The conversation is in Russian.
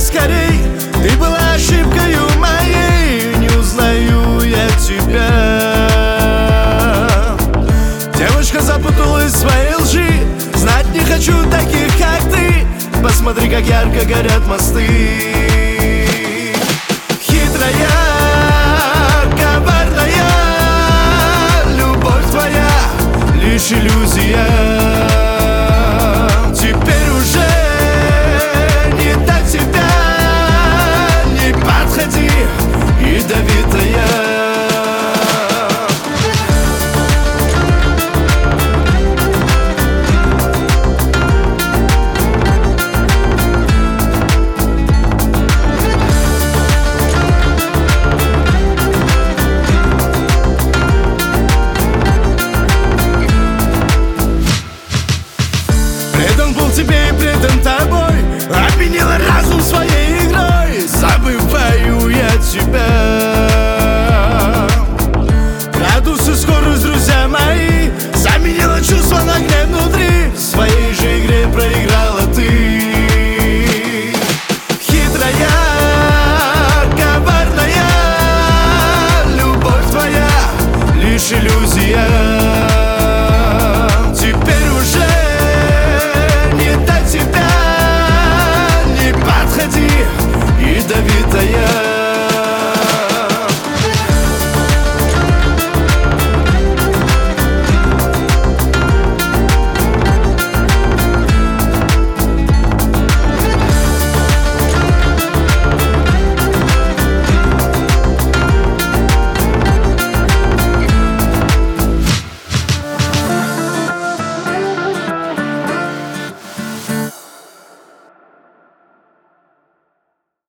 скорей, ты была ошибкою моей. Не узнаю я тебя. Девушка запуталась в своей лжи, знать не хочу таких, как ты. Посмотри, как ярко горят мосты. Хитрая, коварная, любовь твоя лишь иллюзия. Теперь уже не до тебя, не подходи, ядовитая. Предан был тебе и предан тобой, опьянила разум своей игрой. Забываю я тебя. Градусы, скорость, друзья мои, заменила чувства на гнев внутри. В своей же игре проиграла ты. Хитрая, коварная, любовь твоя лишь иллюзия.